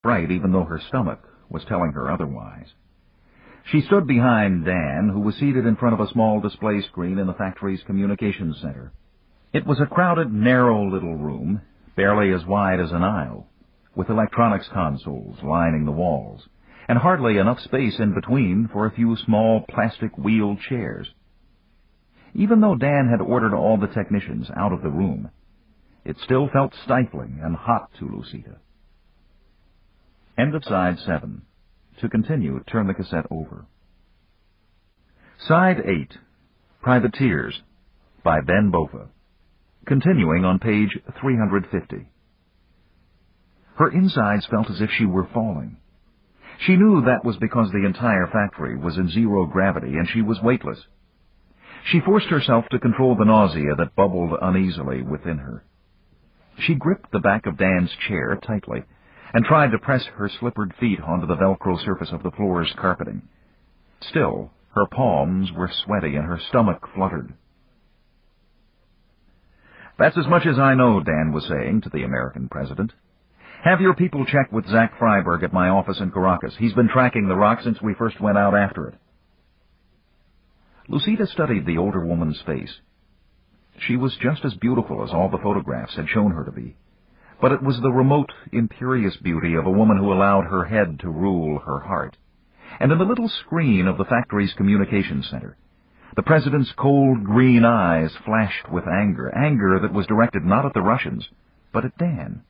bright even though her stomach was telling her otherwise. She stood behind Dan, who was seated in front of a small display screen in the factory's communications center. It was a crowded, narrow little room, barely as wide as an aisle, with electronics consoles lining the walls, and hardly enough space in between for a few small plastic wheeled chairs. Even though Dan had ordered all the technicians out of the room, it still felt stifling and hot to Lucita. End of Side 7. To continue, turn the cassette over. Side 8, Privateers, by Ben Bova. Continuing on page 350. Her insides felt as if she were falling. She knew that was because the entire factory was in zero gravity and she was weightless. She forced herself to control the nausea that bubbled uneasily within her. She gripped the back of Dan's chair tightly and tried to press her slippered feet onto the Velcro surface of the floor's carpeting. Still, her palms were sweaty and her stomach fluttered. "That's as much as I know," Dan was saying to the American president. "Have your people check with Zach Freiberg at my office in Caracas. He's been tracking the rock since we first went out after it." Lucita studied the older woman's face. She was just as beautiful as all the photographs had shown her to be, but it was the remote, imperious beauty of a woman who allowed her head to rule her heart. And in the little screen of the factory's communications center, the president's cold green eyes flashed with anger that was directed not at the Russians, but at Dan.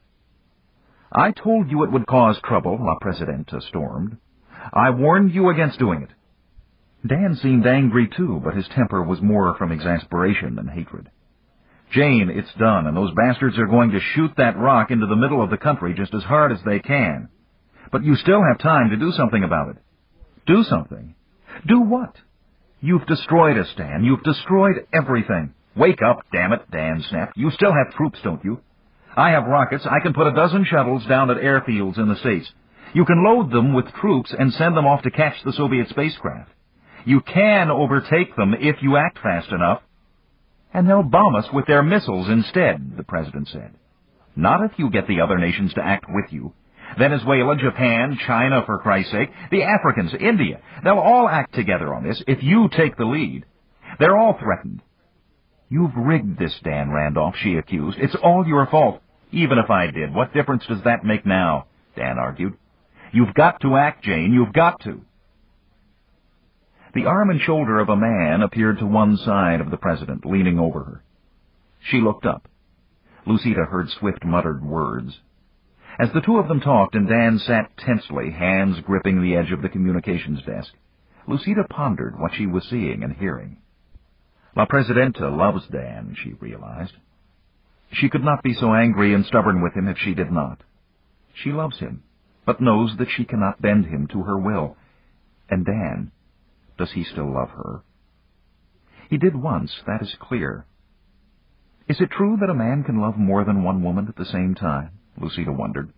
"I told you it would cause trouble," La Presidenta stormed. "I warned you against doing it." Dan seemed angry too, but his temper was more from exasperation than hatred. "Jane, it's done, and those bastards are going to shoot that rock into the middle of the country just as hard as they can. But you still have time to do something about it." "Do something? Do what?" "You've destroyed us, Dan. You've destroyed everything." "Wake up, damn it," Dan snapped. "You still have troops, don't you? I have rockets. I can put a dozen shuttles down at airfields in the States. You can load them with troops and send them off to catch the Soviet spacecraft. You can overtake them if you act fast enough. And they'll bomb us with their missiles instead," the president said. "Not if you get the other nations to act with you. Venezuela, Japan, China, for Christ's sake, the Africans, India, they'll all act together on this if you take the lead. They're all threatened." "You've rigged this, Dan Randolph," she accused. "It's all your fault." "Even if I did, what difference does that make now?" Dan argued. "You've got to act, Jane. You've got to." The arm and shoulder of a man appeared to one side of the president, leaning over her. She looked up. Lucita heard swift muttered words. As the two of them talked and Dan sat tensely, hands gripping the edge of the communications desk, Lucita pondered what she was seeing and hearing. La Presidenta loves Dan, she realized. She could not be so angry and stubborn with him if she did not. She loves him, but knows that she cannot bend him to her will. And Dan, does he still love her? He did once, that is clear. Is it true that a man can love more than one woman at the same time? Lucita wondered.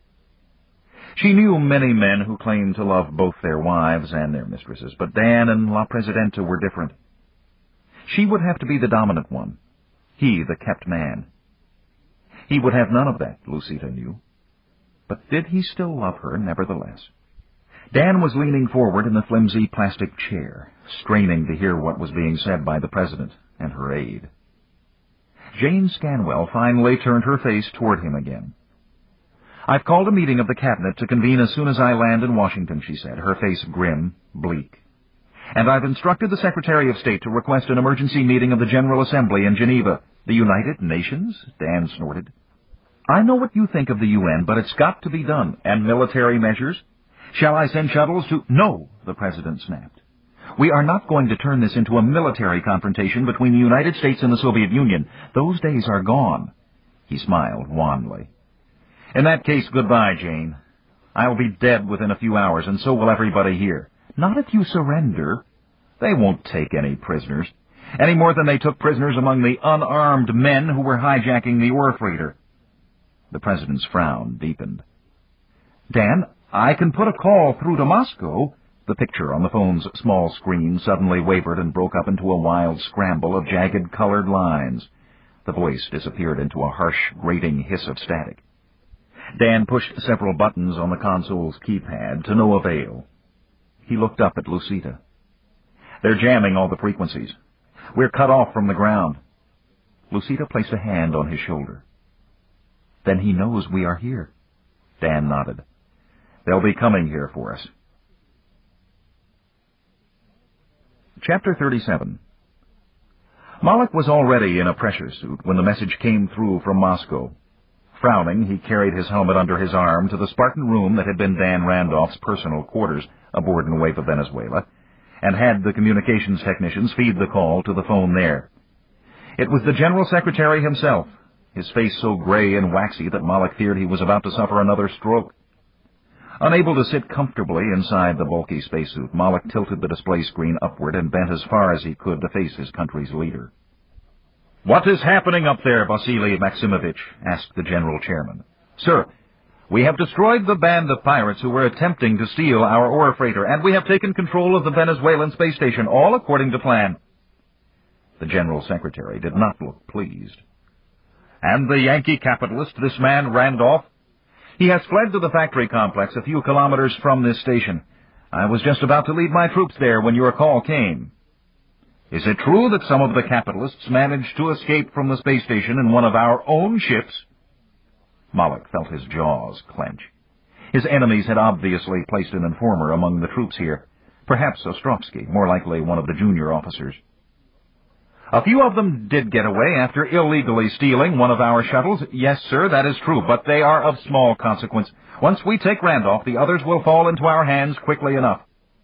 She knew many men who claimed to love both their wives and their mistresses, but Dan and La Presidenta were different. She would have to be the dominant one, he the kept man. He would have none of that, Lucita knew. But did he still love her, nevertheless? Dan was leaning forward in the flimsy plastic chair, straining to hear what was being said by the president and her aide. Jane Scanwell finally turned her face toward him again. "I've called a meeting of the cabinet to convene as soon as I land in Washington," she said, her face grim, bleak. "And I've instructed the Secretary of State to request an emergency meeting of the General Assembly in Geneva." "The United Nations?" Dan snorted. "I know what you think of the UN, but it's got to be done. And military measures? Shall I send shuttles to—" "No," the president snapped. "We are not going to turn this into a military confrontation between the United States and the Soviet Union. Those days are gone." He smiled wanly. "In that case, goodbye, Jane. I'll be dead within a few hours, and so will everybody here." "Not if you surrender." "They won't take any prisoners, any more than they took prisoners among the unarmed men who were hijacking the ore freighter." The president's frown deepened. "Dan, I can put a call through to Moscow." The picture on the phone's small screen suddenly wavered and broke up into a wild scramble of jagged colored lines. The voice disappeared into a harsh, grating hiss of static. Dan pushed several buttons on the console's keypad to no avail. He looked up at Lucita. "They're jamming all the frequencies. We're cut off from the ground." Lucita placed a hand on his shoulder. "Then he knows we are here." Dan nodded. "They'll be coming here for us." Chapter 37. Moloch was already in a pressure suit when the message came through from Moscow. Frowning, he carried his helmet under his arm to the Spartan room that had been Dan Randolph's personal quarters aboard Nueva Venezuela, and had the communications technicians feed the call to the phone there. It was the General Secretary himself, his face so gray and waxy that Moloch feared he was about to suffer another stroke. Unable to sit comfortably inside the bulky spacesuit, Moloch tilted the display screen upward and bent as far as he could to face his country's leader. "What is happening up there, Vasily Maximovich?" asked the General Chairman. "Sir, we have destroyed the band of pirates who were attempting to steal our ore freighter, and we have taken control of the Venezuelan space station, all according to plan." The General Secretary did not look pleased. "And the Yankee capitalist, this man Randolph? He has fled to the factory complex a few kilometers from this station. I was just about to lead my troops there when your call came." "Is it true that some of the capitalists managed to escape from the space station in one of our own ships?" Moloch felt his jaws clench. His enemies had obviously placed an informer among the troops here, perhaps Ostrovsky, more likely one of the junior officers. "A few of them did get away after illegally stealing one of our shuttles. Yes, sir, that is true, but they are of small consequence. Once we take Randolph, the others will fall into our hands quickly enough."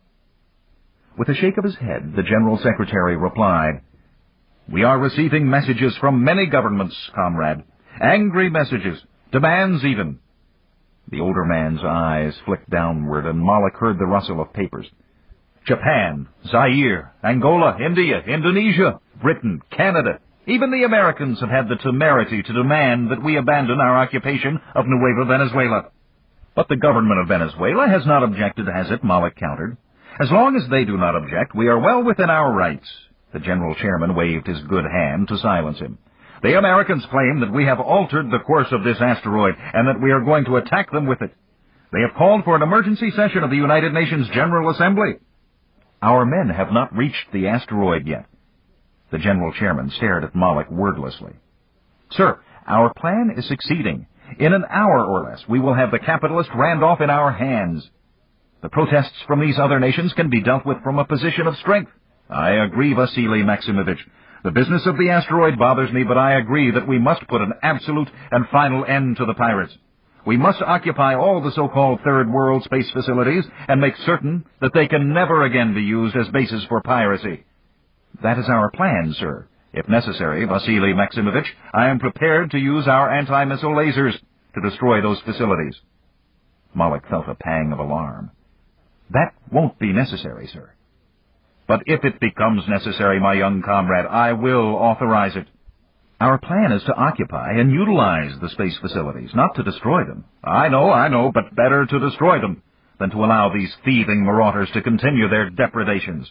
With a shake of his head, the General Secretary replied, "We are receiving messages from many governments, comrade. Angry messages, demands even." The older man's eyes flicked downward, and Moloch heard the rustle of papers. "Japan, Zaire, Angola, India, Indonesia, Britain, Canada, even the Americans have had the temerity to demand that we abandon our occupation of Nueva Venezuela." "But the government of Venezuela has not objected, has it?" Moloch countered. "As long as they do not object, we are well within our rights." The General Chairman waved his good hand to silence him. "The Americans claim that we have altered the course of this asteroid and that we are going to attack them with it. They have called for an emergency session of the United Nations General Assembly." "Our men have not reached the asteroid yet." The General Chairman stared at Moloch wordlessly. "Sir, our plan is succeeding. In an hour or less, we will have the capitalist Randolph in our hands. The protests from these other nations can be dealt with from a position of strength." "I agree, Vasily Maximovich. The business of the asteroid bothers me, but I agree that we must put an absolute and final end to the pirates. We must occupy all the so-called Third World space facilities and make certain that they can never again be used as bases for piracy." "That is our plan, sir. If necessary, Vasily Maximovich, I am prepared to use our anti-missile lasers to destroy those facilities." Moloch felt a pang of alarm. "That won't be necessary, sir." "But if it becomes necessary, my young comrade, I will authorize it." "Our plan is to occupy and utilize the space facilities, not to destroy them." I know, but better to destroy them than to allow these thieving marauders to continue their depredations."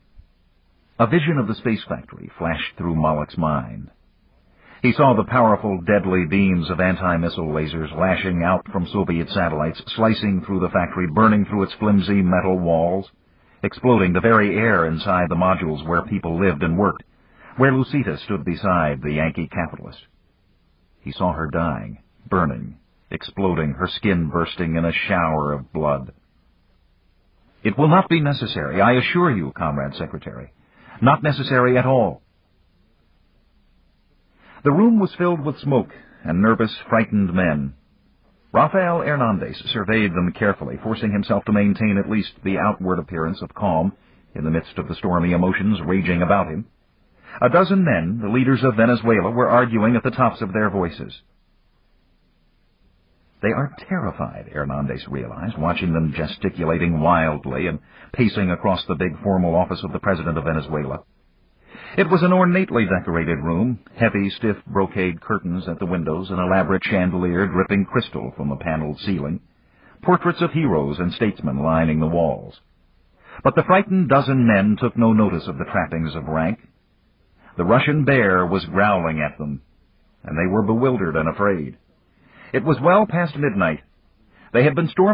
A vision of the space factory flashed through Moloch's mind. He saw the powerful, deadly beams of anti-missile lasers lashing out from Soviet satellites, slicing through the factory, burning through its flimsy metal walls, exploding the very air inside the modules where people lived and worked, where Lucita stood beside the Yankee capitalist. He saw her dying, burning, exploding, her skin bursting in a shower of blood. "It will not be necessary, I assure you, Comrade Secretary. Not necessary at all." The room was filled with smoke and nervous, frightened men. Rafael Hernandez surveyed them carefully, forcing himself to maintain at least the outward appearance of calm in the midst of the stormy emotions raging about him. A dozen men, the leaders of Venezuela, were arguing at the tops of their voices. They are terrified, Hernandez realized, watching them gesticulating wildly and pacing across the big formal office of the President of Venezuela. It was an ornately decorated room, heavy, stiff brocade curtains at the windows, an elaborate chandelier dripping crystal from the paneled ceiling, portraits of heroes and statesmen lining the walls. But the frightened dozen men took no notice of the trappings of rank. The Russian bear was growling at them, and they were bewildered and afraid. It was well past midnight. They had been storming